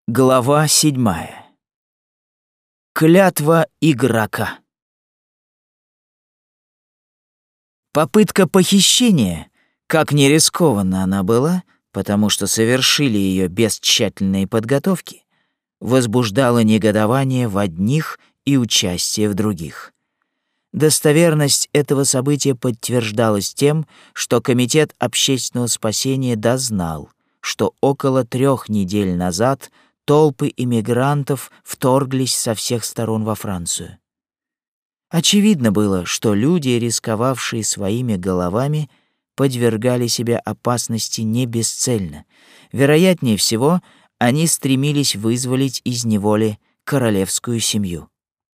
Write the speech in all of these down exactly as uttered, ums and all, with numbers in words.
Глава седьмая. Клятва игрока. Попытка похищения, как ни рискованна она была, потому что совершили ее без тщательной подготовки, возбуждала негодование в одних и участие в других. Достоверность этого события подтверждалась тем, что Комитет общественного спасения дознал, что около трех недель назад толпы иммигрантов вторглись со всех сторон во Францию. Очевидно было, что люди, рисковавшие своими головами, подвергали себя опасности не бесцельно. Вероятнее всего, они стремились вызволить из неволи королевскую семью.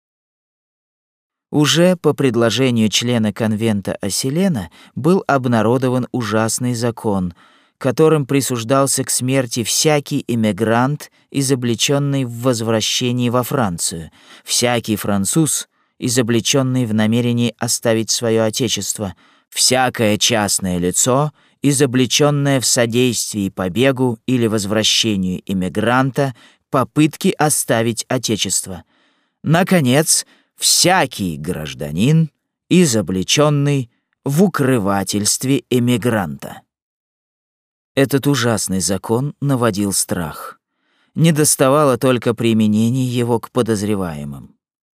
Уже по предложению члена конвента Асселена был обнародован ужасный закон, которым присуждался к смерти всякий эмигрант, изобличенный в возвращении во Францию, всякий француз, изобличенный в намерении оставить свое отечество, всякое частное лицо, изобличенное в содействии побегу или возвращению эмигранта, попытке оставить отечество. Наконец, всякий гражданин, изобличенный в укрывательстве эмигранта. Этот ужасный закон наводил страх. Недоставало только применения его к подозреваемым.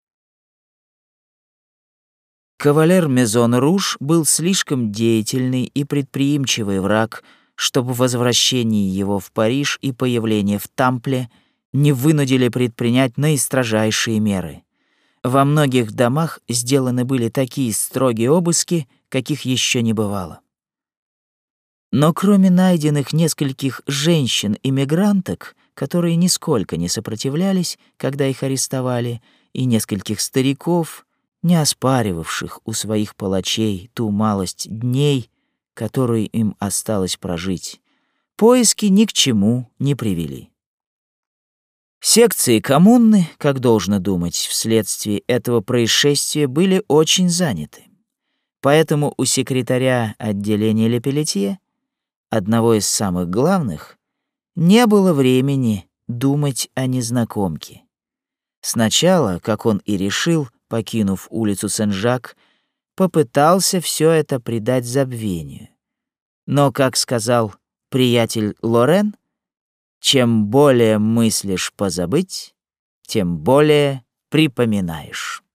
Кавалер Мезон-Руж был слишком деятельный и предприимчивый враг, чтобы возвращение его в Париж и появление в Тампле не вынудили предпринять наистрожайшие меры. Во многих домах сделаны были такие строгие обыски, каких еще не бывало. Но кроме найденных нескольких женщин-иммигранток, которые нисколько не сопротивлялись, когда их арестовали, и нескольких стариков, не оспаривавших у своих палачей ту малость дней, которую им осталось прожить, поиски ни к чему не привели. Секции коммуны, как должно думать, вследствие этого происшествия были очень заняты. Поэтому у секретаря отделения Лепелетье, одного из самых главных, не было времени думать о незнакомке. Сначала, как он и решил, покинув улицу Сен-Жак, попытался все это придать забвению. Но, как сказал приятель Лорен, чем более мыслишь позабыть, тем более припоминаешь.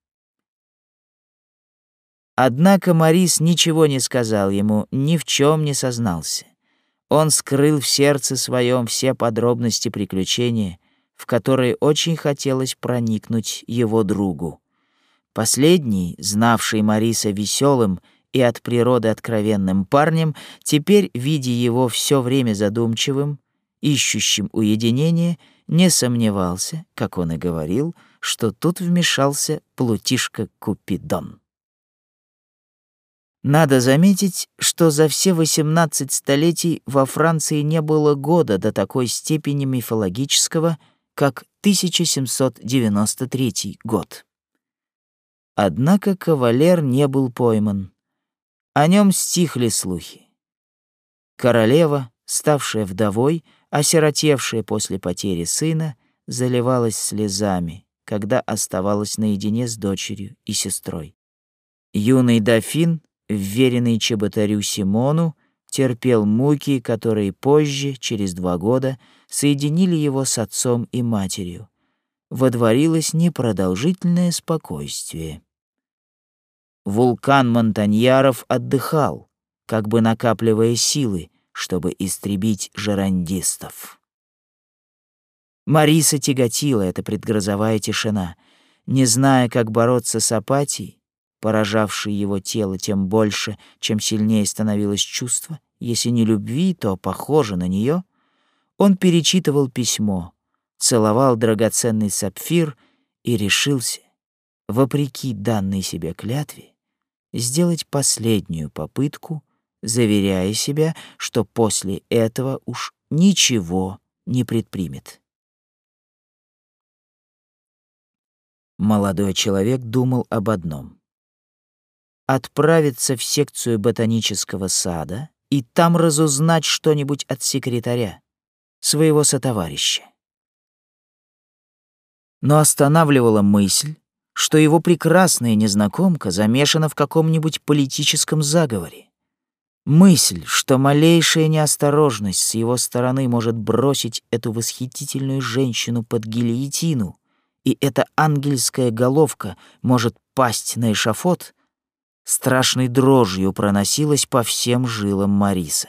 Однако Морис ничего не сказал ему, ни в чем не сознался. Он скрыл в сердце своем все подробности приключения, в которые очень хотелось проникнуть его другу. Последний, знавший Мориса веселым и от природы откровенным парнем, теперь, видя его все время задумчивым, ищущим уединения, не сомневался, как он и говорил, что тут вмешался плутишка Купидон. Надо заметить, что за все восемнадцать столетий во Франции не было года до такой степени мифологического, как тысяча семьсот девяносто третий год. Однако кавалер не был пойман. О нем стихли слухи. Королева, ставшая вдовой, осиротевшая после потери сына, заливалась слезами, когда оставалась наедине с дочерью и сестрой. Юный дофин, вверенный чеботарю Симону, терпел муки, которые позже, через два года, соединили его с отцом и матерью. Водворилось непродолжительное спокойствие. Вулкан Монтаньяров отдыхал, как бы накапливая силы, чтобы истребить жерандистов. Мориса тяготила эта предгрозовая тишина. Не зная, как бороться с апатией, поражавшей его тело тем больше, чем сильнее становилось чувство, если не любви, то похоже на нее, он перечитывал письмо, целовал драгоценный сапфир и решился, вопреки данной себе клятве, сделать последнюю попытку, заверяя себя, что после этого уж ничего не предпримет. Молодой человек думал об одном: отправиться в секцию ботанического сада и там разузнать что-нибудь от секретаря, своего сотоварища. Но останавливала мысль, что его прекрасная незнакомка замешана в каком-нибудь политическом заговоре. Мысль, что малейшая неосторожность с его стороны может бросить эту восхитительную женщину под гильотину, и эта ангельская головка может пасть на эшафот, страшной дрожью проносилась по всем жилам Мариса.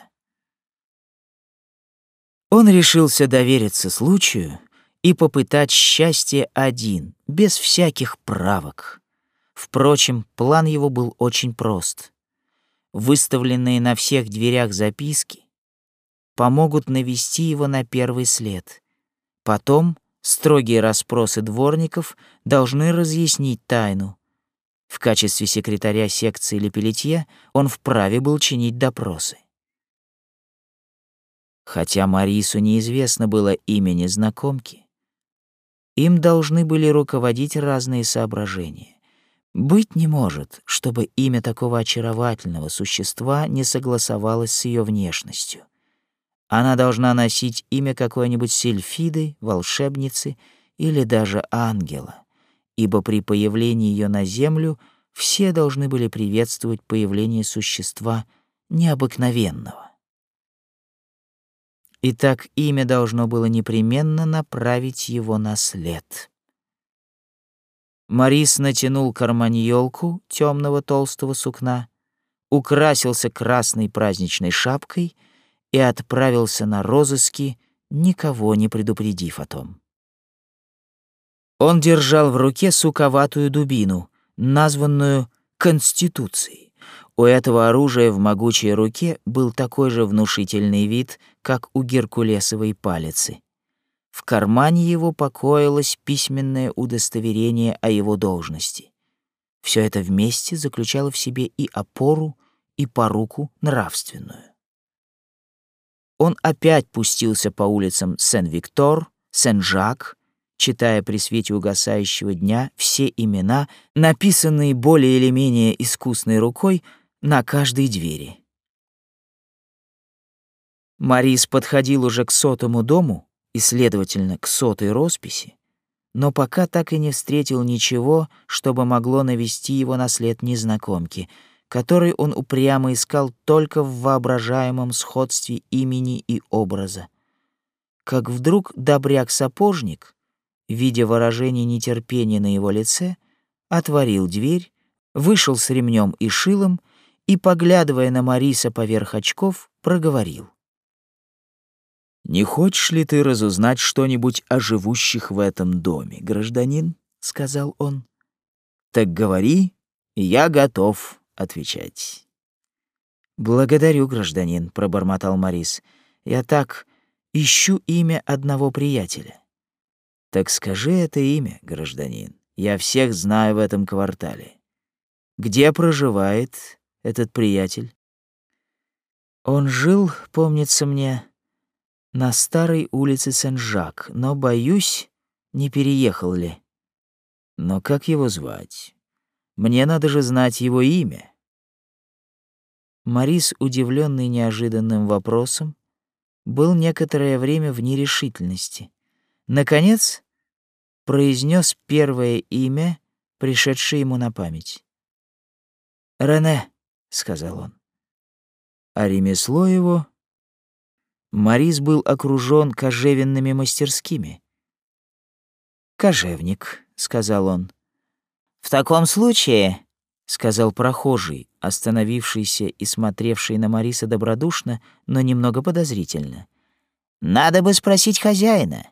Он решился довериться случаю и попытать счастье один, без всяких правок. Впрочем, план его был очень прост. Выставленные на всех дверях записки помогут навести его на первый след. Потом строгие расспросы дворников должны разъяснить тайну. В качестве секретаря секции Лепелетье он вправе был чинить допросы. Хотя Марису неизвестно было имя незнакомки, им должны были руководить разные соображения. Быть не может, чтобы имя такого очаровательного существа не согласовалось с ее внешностью. Она должна носить имя какой-нибудь сильфиды, волшебницы или даже ангела, ибо при появлении ее на землю все должны были приветствовать появление существа необыкновенного. Итак, имя должно было непременно направить его на след. Марис натянул карманьолку темного толстого сукна, украсился красной праздничной шапкой и отправился на розыски, никого не предупредив о том. Он держал в руке суковатую дубину, названную Конституцией. У этого оружия в могучей руке был такой же внушительный вид, как у геркулесовой палицы. В кармане его покоилось письменное удостоверение о его должности. Все это вместе заключало в себе и опору, и поруку нравственную. Он опять пустился по улицам Сен-Виктор, Сен-Жак, читая при свете угасающего дня все имена, написанные более или менее искусной рукой на каждой двери. Марис подходил уже к сотому дому и, следовательно, к сотой росписи, но пока так и не встретил ничего, чтобы могло навести его на след незнакомки, который он упрямо искал только в воображаемом сходстве имени и образа. Как вдруг добряк-сапожник, видя выражение нетерпения на его лице, отворил дверь, вышел с ремнем и шилом и, поглядывая на Мариса поверх очков, проговорил: «Не хочешь ли ты разузнать что-нибудь о живущих в этом доме, гражданин?» — сказал он. «Так говори, и я готов отвечать». «Благодарю, гражданин», — пробормотал Марис. «Я так ищу имя одного приятеля». «Так скажи это имя, гражданин. Я всех знаю в этом квартале. Где проживает этот приятель?» «Он жил, помнится мне, на старой улице Сен-Жак, но, боюсь, не переехал ли». «Но как его звать? Мне надо же знать его имя». Марис, удивленный неожиданным вопросом, был некоторое время в нерешительности. Наконец, произнес первое имя, пришедшее ему на память. «Рене», — сказал он. А ремесло его... Марис был окружен кожевенными мастерскими. «Кожевник», — сказал он. «В таком случае», — сказал прохожий, остановившийся и смотревший на Мариса добродушно, но немного подозрительно, «надо бы спросить хозяина».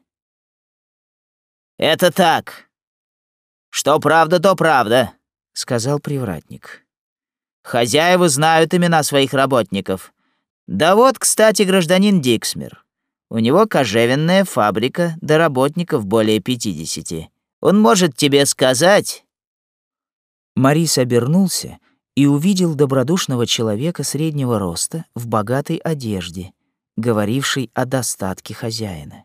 «Это так. Что правда, то правда», — сказал привратник. «Хозяева знают имена своих работников. Да вот, кстати, гражданин Диксмир. У него кожевенная фабрика, да работников более пятидесяти. Он может тебе сказать...» Марис обернулся и увидел добродушного человека среднего роста в богатой одежде, говоривший о достатке хозяина.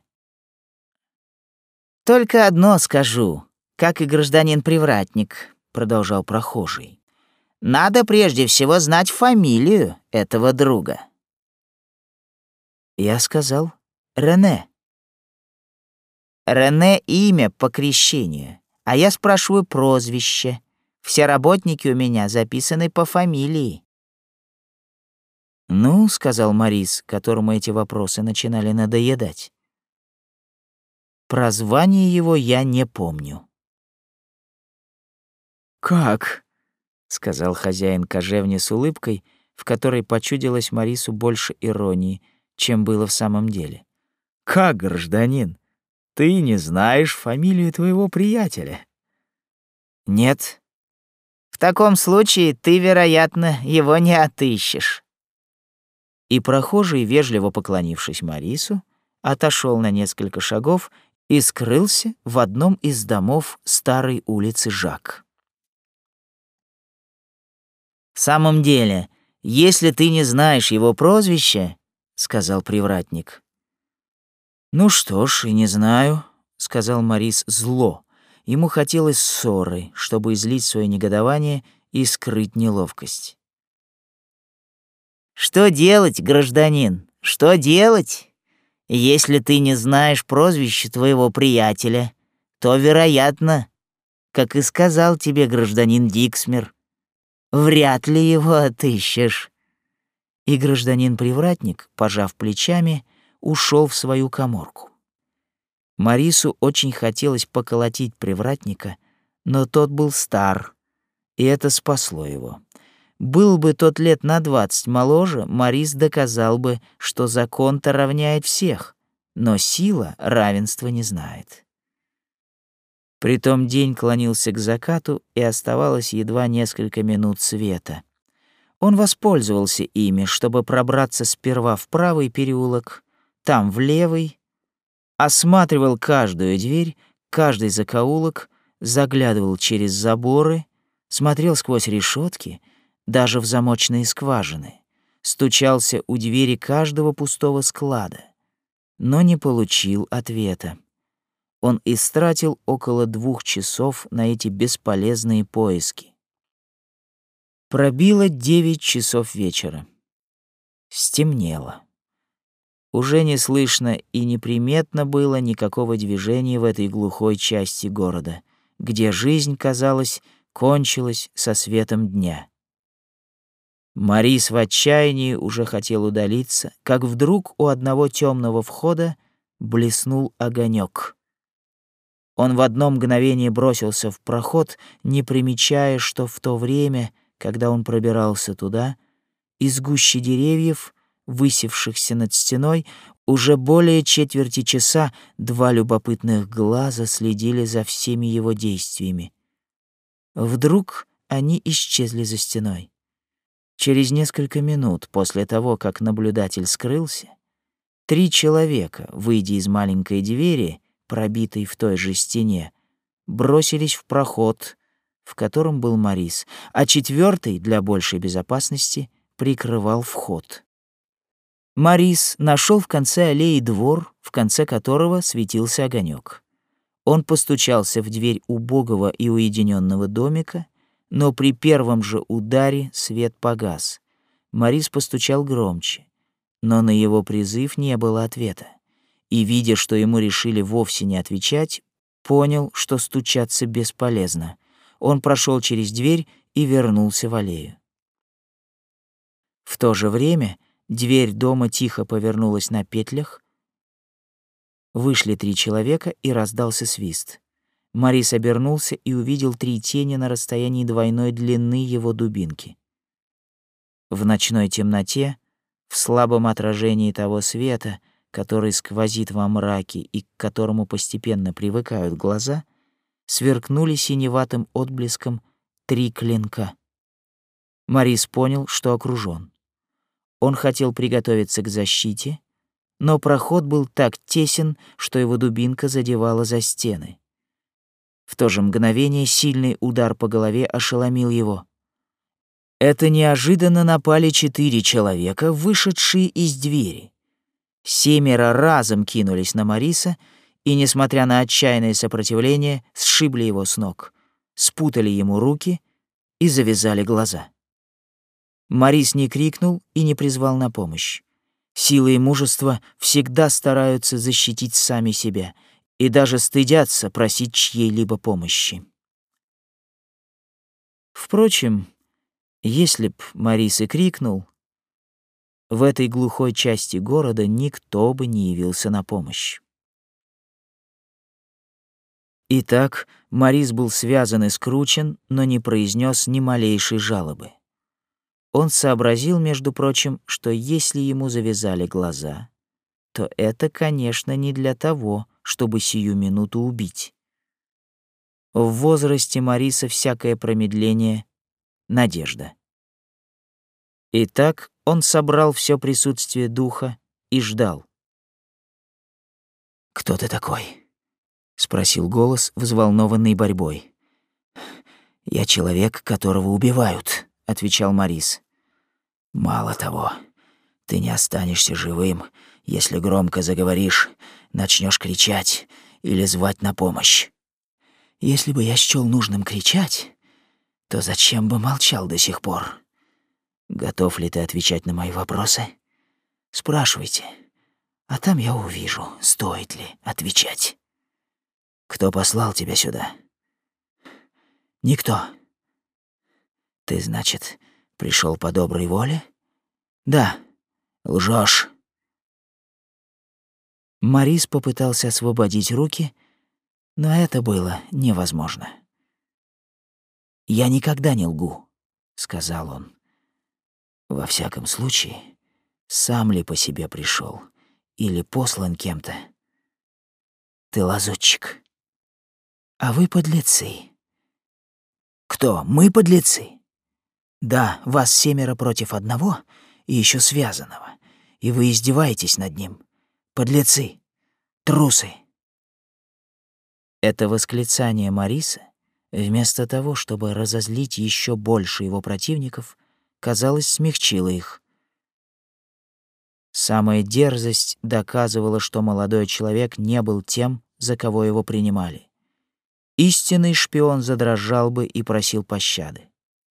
«Только одно скажу, как и гражданин-привратник», — продолжал прохожий. «Надо прежде всего знать фамилию этого друга». Я сказал: «Рене». Рене — имя по крещению, а я спрашиваю прозвище. Все работники у меня записаны по фамилии». «Ну», — сказал Морис, которому эти вопросы начинали надоедать, «прозвание его я не помню». «Как?» — сказал хозяин кожевни с улыбкой, в которой почудилось Морису больше иронии, чем было в самом деле. «Как, гражданин, ты не знаешь фамилию твоего приятеля?» «Нет». «В таком случае ты, вероятно, его не отыщешь». И прохожий, вежливо поклонившись Морису, отошел на несколько шагов и скрылся в одном из домов старой улицы Жак. «В самом деле, если ты не знаешь его прозвища, — сказал привратник. «Ну что ж, и не знаю», — сказал Морис зло. Ему хотелось ссоры, чтобы излить свое негодование и скрыть неловкость. «Что делать, гражданин? Что делать? Если ты не знаешь прозвище твоего приятеля, то, вероятно, как и сказал тебе гражданин Диксмер, вряд ли его отыщешь». И гражданин-привратник, пожав плечами, ушел в свою каморку. Морису очень хотелось поколотить привратника, но тот был стар, и это спасло его. Был бы тот лет на двадцать моложе, Морис доказал бы, что закон-то равняет всех, но сила равенства не знает. Притом день клонился к закату, и оставалось едва несколько минут света. Он воспользовался ими, чтобы пробраться сперва в правый переулок, там в левый, осматривал каждую дверь, каждый закоулок, заглядывал через заборы, смотрел сквозь решетки, даже в замочные скважины, стучался у двери каждого пустого склада, но не получил ответа. Он истратил около двух часов на эти бесполезные поиски. Пробило девять часов вечера. Стемнело. Уже не слышно и неприметно было никакого движения в этой глухой части города, где жизнь, казалось, кончилась со светом дня. Морис в отчаянии уже хотел удалиться, как вдруг у одного темного входа блеснул огонек. Он в одно мгновение бросился в проход, не примечая, что в то время, когда он пробирался туда, из гущи деревьев, высевшихся над стеной, уже более четверти часа два любопытных глаза следили за всеми его действиями. Вдруг они исчезли за стеной. Через несколько минут после того, как наблюдатель скрылся, три человека, выйдя из маленькой двери, пробитой в той же стене, бросились в проход, в котором был Морис, а четвертый, для большей безопасности, прикрывал вход. Морис нашел в конце аллеи двор, в конце которого светился огонек. Он постучался в дверь убогого и уединенного домика, но при первом же ударе свет погас. Морис постучал громче, но на его призыв не было ответа. И, видя, что ему решили вовсе не отвечать, понял, что стучаться бесполезно. Он прошел через дверь и вернулся в аллею. В то же время дверь дома тихо повернулась на петлях. Вышли три человека, и раздался свист. Морис обернулся и увидел три тени на расстоянии двойной длины его дубинки. В ночной темноте, в слабом отражении того света, который сквозит во мраке и к которому постепенно привыкают глаза, сверкнули синеватым отблеском три клинка. Морис понял, что окружён. Он хотел приготовиться к защите, но проход был так тесен, что его дубинка задевала за стены. В то же мгновение сильный удар по голове ошеломил его. Это неожиданно напали четыре человека, вышедшие из двери. Семеро разом кинулись на Мориса и, несмотря на отчаянное сопротивление, сшибли его с ног, спутали ему руки и завязали глаза. Морис не крикнул и не призвал на помощь. Сила и мужество всегда стараются защитить сами себя, и даже стыдятся просить чьей-либо помощи. Впрочем, если б Марис и крикнул, в этой глухой части города никто бы не явился на помощь. Итак, Марис был связан и скручен, но не произнес ни малейшей жалобы. Он сообразил, между прочим, что если ему завязали глаза, то это, конечно, не для того, чтобы сию минуту убить. В возрасте Мариса всякое промедление — надежда. Итак, он собрал все присутствие духа и ждал. «Кто ты такой?» — спросил голос, взволнованный борьбой. «Я человек, которого убивают», — отвечал Марис. «Мало того, ты не останешься живым, если громко заговоришь, начнешь кричать или звать на помощь. Если бы я счёл нужным кричать, то зачем бы молчал до сих пор? Готов ли ты отвечать на мои вопросы? Спрашивайте, а там я увижу, стоит ли отвечать. Кто послал тебя сюда? Никто. Ты, значит, пришел по доброй воле? Да. Лжешь. Марис попытался освободить руки, но это было невозможно. «Я никогда не лгу», — сказал он. «Во всяком случае, сам ли по себе пришел или послан кем-то? Ты лазутчик. А вы подлецы». «Кто? Мы подлецы?» «Да, вас семеро против одного и еще связанного, и вы издеваетесь над ним. Подлецы, трусы». Это восклицание Мариса, вместо того, чтобы разозлить еще больше его противников, казалось, смягчило их. Самая дерзость доказывала, что молодой человек не был тем, за кого его принимали. Истинный шпион задрожал бы и просил пощады.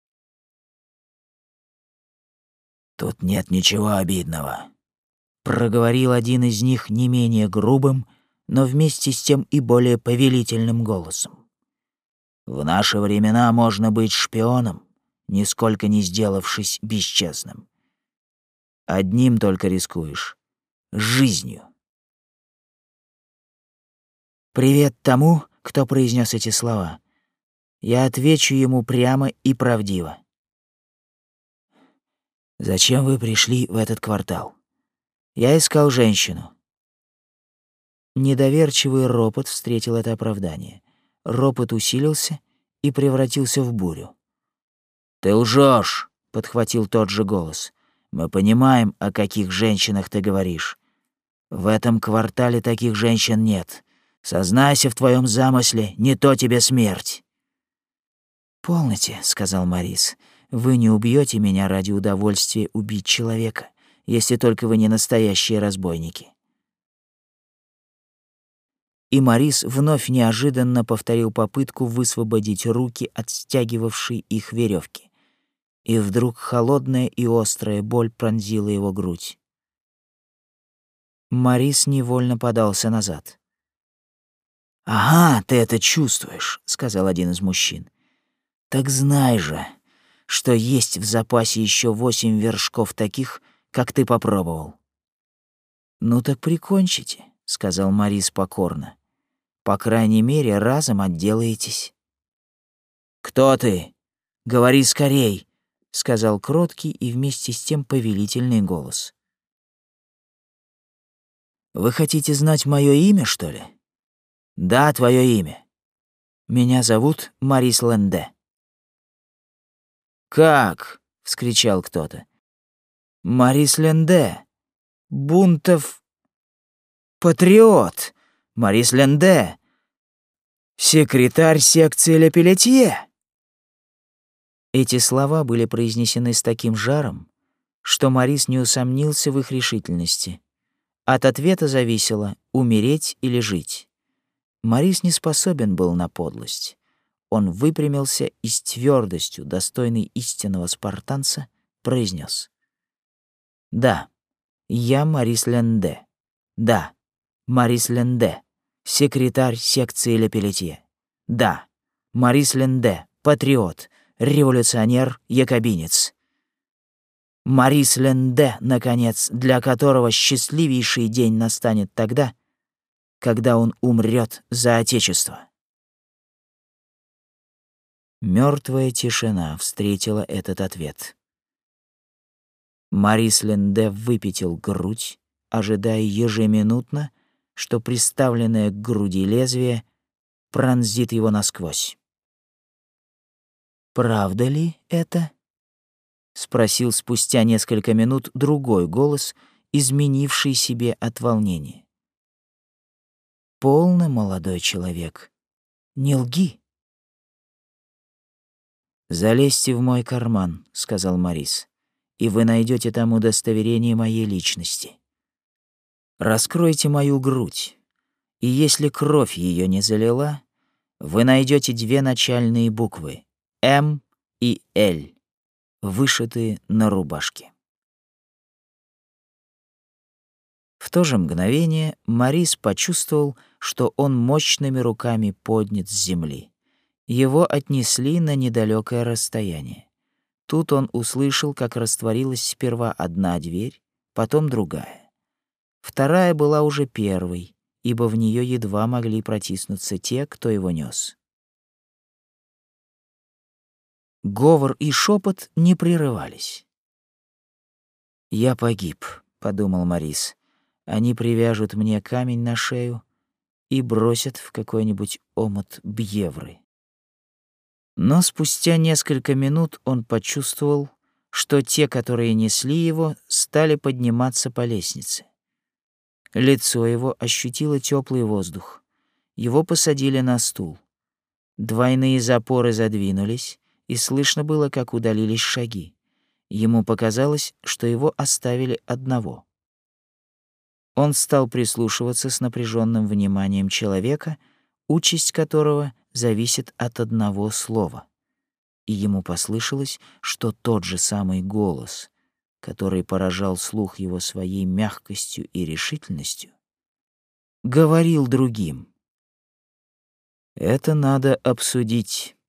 «Тут нет ничего обидного», — проговорил один из них не менее грубым, но вместе с тем и более повелительным голосом. «В наши времена можно быть шпионом, нисколько не сделавшись бесчестным. Одним только рискуешь — жизнью». Привет тому, кто произнес эти слова. Я отвечу ему прямо и правдиво. «Зачем вы пришли в этот квартал?» «Я искал женщину». Недоверчивый ропот встретил это оправдание. Ропот усилился и превратился в бурю. «Ты лжешь!» — подхватил тот же голос. «Мы понимаем, о каких женщинах ты говоришь. В этом квартале таких женщин нет. Сознайся в твоем замысле, не то тебе смерть». «Полноте», — сказал Марис. «Вы не убьете меня ради удовольствия убить человека, если только вы не настоящие разбойники». И Марис вновь неожиданно повторил попытку высвободить руки от стягивавшей их веревки. И вдруг холодная и острая боль пронзила его грудь. Марис невольно подался назад. «Ага, ты это чувствуешь», — сказал один из мужчин. «Так знай же, что есть в запасе еще восемь вершков таких, как ты попробовал». «Ну так прикончите», — сказал Марис покорно. «По крайней мере, разом отделаетесь». «Кто ты? Говори скорей», — сказал кроткий и вместе с тем повелительный голос. «Вы хотите знать мое имя, что ли?» «Да, твое имя. Меня зовут Марис Ленде». «Как?» — вскричал кто-то. «Марис Ленде. Бунтов патриот. Марис Ленде. Секретарь секции Ле Пелетье». Эти слова были произнесены с таким жаром, что Марис не усомнился в их решительности. От ответа зависело, умереть или жить. Марис не способен был на подлость. Он выпрямился и с твердостью, достойной истинного спартанца, произнес: «Да, я Марис Ленде. Да, Марис Ленде, секретарь секции Ле Пелетье. Да, Марис Ленде, патриот, революционер, якобинец. Марис Ленде, наконец, для которого счастливейший день настанет тогда, когда он умрет за Отечество. Мертвая тишина встретила этот ответ. Марис Ленде выпятил грудь, ожидая ежеминутно, что приставленное к груди лезвие пронзит его насквозь. «Правда ли это?» — спросил спустя несколько минут другой голос, изменивший себе от волнения. «Полно, молодой человек, не лги». «Залезьте в мой карман», — сказал Марис, «и вы найдете там удостоверение моей личности. Раскройте мою грудь, и если кровь ее не залила, вы найдете две начальные буквы — М и Л, вышитые на рубашке». В то же мгновение Марис почувствовал, что он мощными руками поднят с земли. Его отнесли на недалекое расстояние. Тут он услышал, как растворилась сперва одна дверь, потом другая. Вторая была уже первой, ибо в нее едва могли протиснуться те, кто его нес. Говор и шепот не прерывались. «Я погиб», — подумал Марис. «Они привяжут мне камень на шею и бросят в какой-нибудь омут Бьевры». Но спустя несколько минут он почувствовал, что те, которые несли его, стали подниматься по лестнице. Лицо его ощутило теплый воздух. Его посадили на стул. Двойные запоры задвинулись, и слышно было, как удалились шаги. Ему показалось, что его оставили одного. Он стал прислушиваться с напряженным вниманием человека, участь которого зависит от одного слова. И ему послышалось, что тот же самый голос, который поражал слух его своей мягкостью и решительностью, говорил другим. «Это надо обсудить.